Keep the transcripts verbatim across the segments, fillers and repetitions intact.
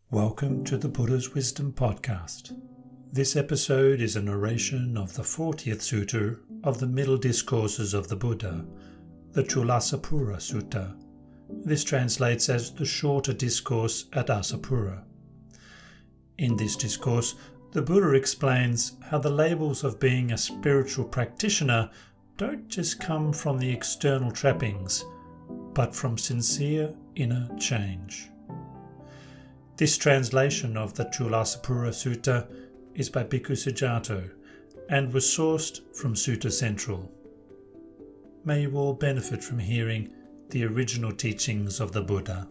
Welcome to the Buddha's Wisdom Podcast. This episode is a narration of the fortieth Sutta of the Middle Discourses of the Buddha, the Chulasapura Sutta. This translates as the Shorter Discourse at Asapura. In this discourse, the Buddha explains how the labels of being a spiritual practitioner don't just come from the external trappings, but from sincere inner change. This translation of the Chulasapura Sutta is by Bhikkhu Sujato and was sourced from Sutta Central. May you all benefit from hearing the original teachings of the Buddha.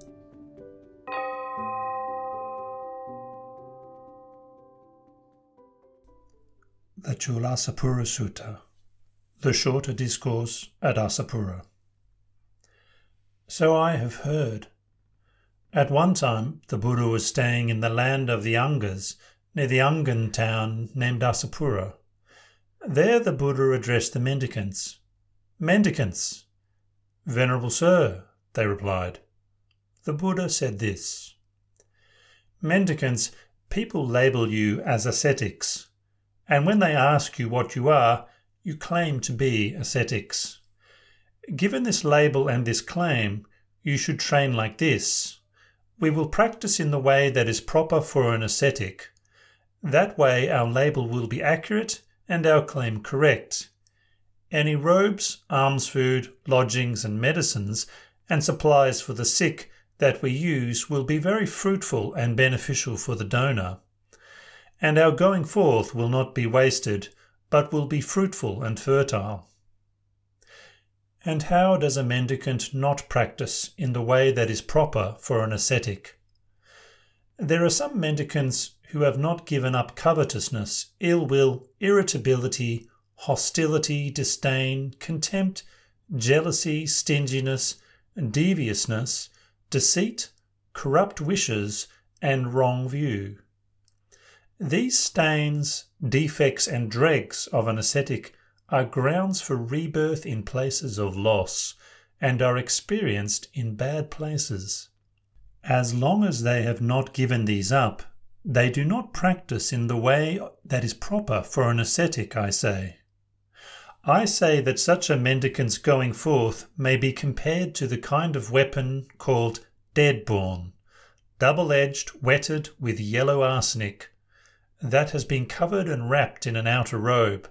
The Chulasapura Sutta, the Shorter Discourse at Asapura. So I have heard. At one time, the Buddha was staying in the land of the Angas, near the Angan town named Asapura. There the Buddha addressed the mendicants. Mendicants! Venerable Sir, they replied. The Buddha said this. Mendicants, people label you as ascetics, and when they ask you what you are, you claim to be ascetics. Given this label and this claim, you should train like this. We will practice in the way that is proper for an ascetic. That way our label will be accurate and our claim correct. Any robes, alms food, lodgings and medicines and supplies for the sick that we use will be very fruitful and beneficial for the donor. And our going forth will not be wasted, but will be fruitful and fertile. And how does a mendicant not practice in the way that is proper for an ascetic? There are some mendicants who have not given up covetousness, ill will, irritability, hostility, disdain, contempt, jealousy, stinginess, deviousness, deceit, corrupt wishes, and wrong view. These stains, defects, and dregs of an ascetic are grounds for rebirth in places of loss, and are experienced in bad places. As long as they have not given these up, they do not practice in the way that is proper for an ascetic, I say. I say that such a mendicant's going forth may be compared to the kind of weapon called dead-born, double-edged, wetted with yellow arsenic, that has been covered and wrapped in an outer robe.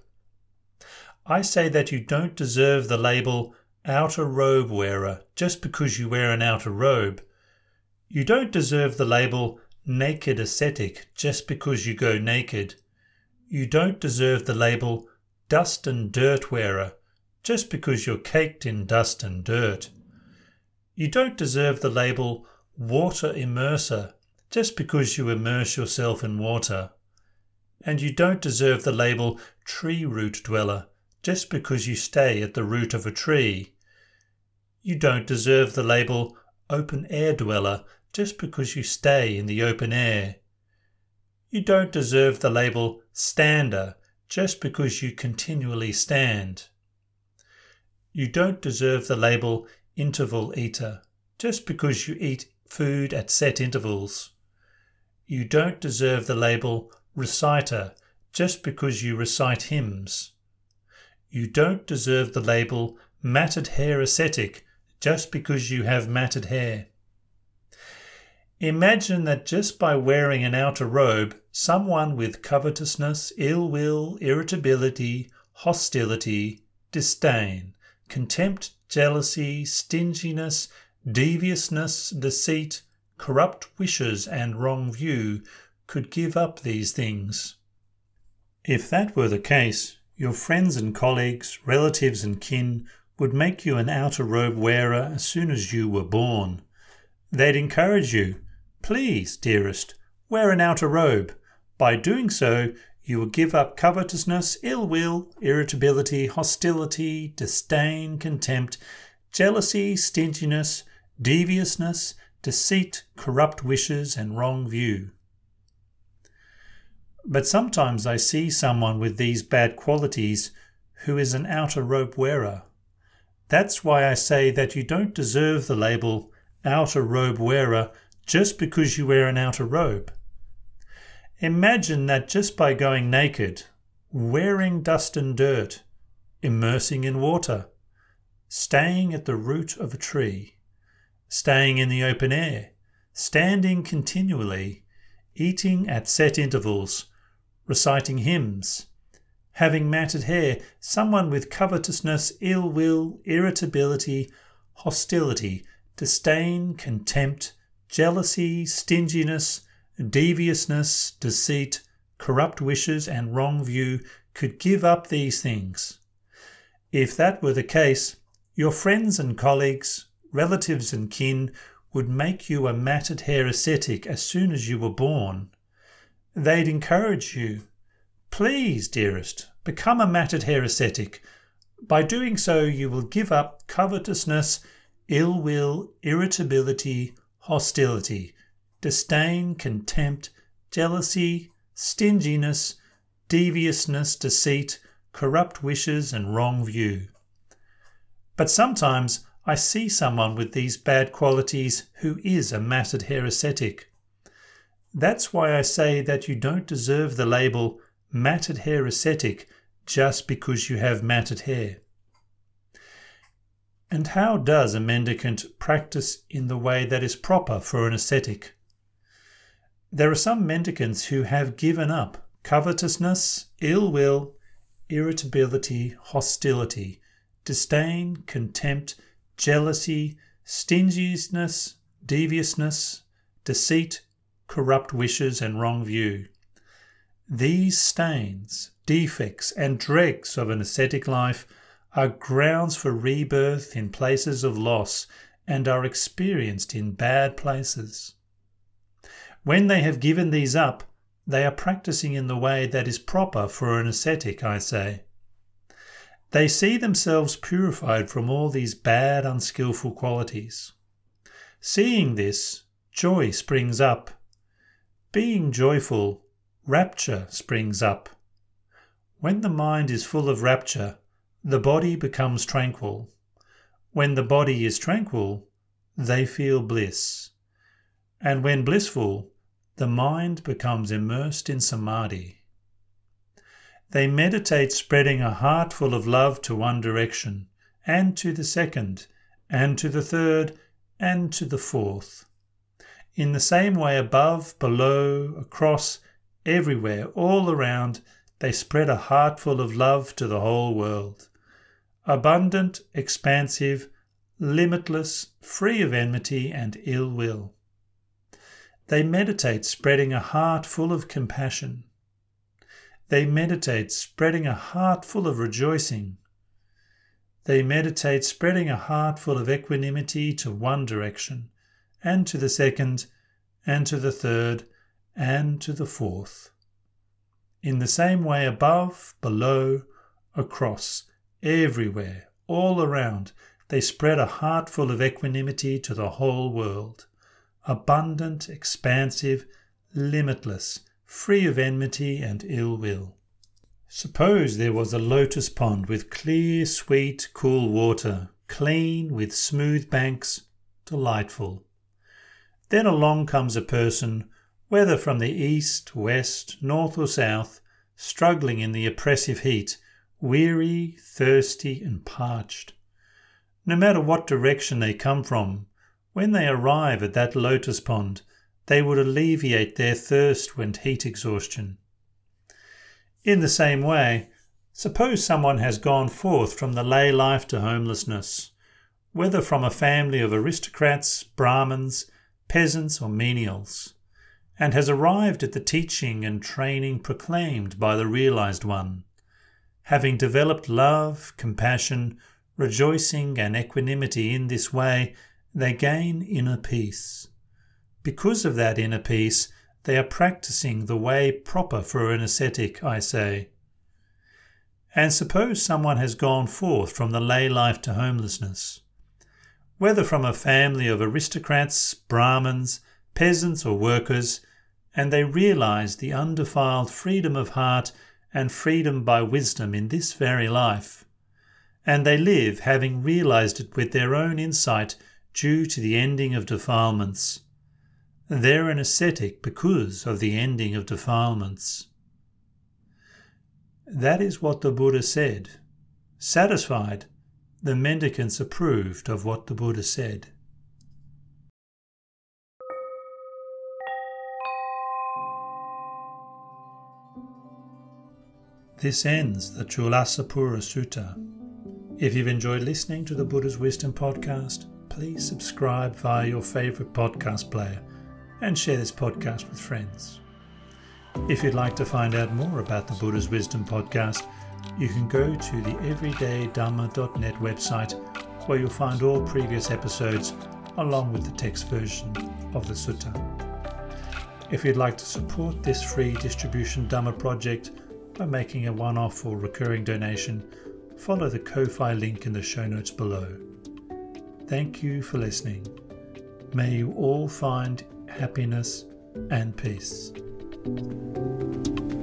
I say that you don't deserve the label outer robe wearer just because you wear an outer robe. You don't deserve the label naked ascetic just because you go naked. You don't deserve the label dust and dirt wearer just because you're caked in dust and dirt. You don't deserve the label water immerser just because you immerse yourself in water. And you don't deserve the label tree root dweller just because you stay at the root of a tree. You don't deserve the label open air dweller just because you stay in the open air. You don't deserve the label stander just because you continually stand. You don't deserve the label interval eater just because you eat food at set intervals. You don't deserve the label reciter just because you recite hymns. You don't deserve the label matted hair ascetic just because you have matted hair. Imagine that just by wearing an outer robe, someone with covetousness, ill will, irritability, hostility, disdain, contempt, jealousy, stinginess, deviousness, deceit, corrupt wishes and wrong view could give up these things. If that were the case, your friends and colleagues, relatives and kin would make you an outer robe wearer as soon as you were born. They'd encourage you, please, dearest, wear an outer robe. By doing so, you will give up covetousness, ill will, irritability, hostility, disdain, contempt, jealousy, stinginess, deviousness, deceit, corrupt wishes and wrong view. But sometimes I see someone with these bad qualities who is an outer robe wearer. That's why I say that you don't deserve the label outer robe wearer just because you wear an outer robe. Imagine that just by going naked, wearing dust and dirt, immersing in water, staying at the root of a tree, staying in the open air, standing continually, eating at set intervals, reciting hymns, having matted hair, someone with covetousness, ill will, irritability, hostility, disdain, contempt, jealousy, stinginess, deviousness, deceit, corrupt wishes, and wrong view could give up these things. If that were the case, your friends and colleagues, relatives and kin would make you a matted hair ascetic as soon as you were born. They'd encourage you, please, dearest, become a matted hair ascetic. By doing so, you will give up covetousness, ill will, irritability, hostility, disdain, contempt, jealousy, stinginess, deviousness, deceit, corrupt wishes, and wrong view. But sometimes I see someone with these bad qualities who is a matted hair ascetic. That's why I say that you don't deserve the label matted hair ascetic just because you have matted hair. And how does a mendicant practice in the way that is proper for an ascetic? There are some mendicants who have given up covetousness, ill will, irritability, hostility, disdain, contempt, jealousy, stinginess, deviousness, deceit, corrupt wishes, and wrong view. These stains, defects, and dregs of an ascetic life are grounds for rebirth in places of loss and are experienced in bad places. When they have given these up, they are practicing in the way that is proper for an ascetic, I say. They see themselves purified from all these bad, unskillful qualities. Seeing this, joy springs up. Being joyful, rapture springs up. When the mind is full of rapture, the body becomes tranquil. When the body is tranquil, they feel bliss. And when blissful, the mind becomes immersed in samadhi. They meditate spreading a heart full of love to one direction, and to the second, and to the third, and to the fourth. In the same way above, below, across, everywhere, all around, they spread a heart full of love to the whole world. Abundant, expansive, limitless, free of enmity and ill will. They meditate spreading a heart full of compassion. They meditate spreading a heart full of rejoicing. They meditate spreading a heart full of equanimity to one direction, and to the second, and to the third, and to the fourth. In the same way above, below, across, everywhere, all around, they spread a heart full of equanimity to the whole world. Abundant, expansive, limitless, free of enmity and ill will. Suppose there was a lotus pond with clear, sweet, cool water, clean, with smooth banks, delightful. Then along comes a person, whether from the east, west, north or south, struggling in the oppressive heat, weary, thirsty and parched. No matter what direction they come from, when they arrive at that lotus pond, they would alleviate their thirst and heat exhaustion. In the same way, suppose someone has gone forth from the lay life to homelessness, whether from a family of aristocrats, Brahmins, peasants or menials, and has arrived at the teaching and training proclaimed by the realized one. Having developed love, compassion, rejoicing and equanimity in this way, they gain inner peace. Because of that inner peace, they are practicing the way proper for an ascetic, I say. And suppose someone has gone forth from the lay life to homelessness, whether from a family of aristocrats, Brahmins, peasants or workers, and they realize the undefiled freedom of heart and freedom by wisdom in this very life, and they live having realized it with their own insight due to the ending of defilements. They're an ascetic because of the ending of defilements. That is what the Buddha said. Satisfied, the mendicants approved of what the Buddha said. This ends the Chulasapura Sutta. If you've enjoyed listening to the Buddha's Wisdom podcast, please subscribe via your favourite podcast player and share this podcast with friends. If you'd like to find out more about the Buddha's Wisdom podcast, you can go to the everyday dhamma dot net website, where you'll find all previous episodes along with the text version of the sutta. If you'd like to support this free distribution Dhamma project by making a one-off or recurring donation, follow the Ko-Fi link in the show notes below. Thank you for listening. May you all find happiness and peace.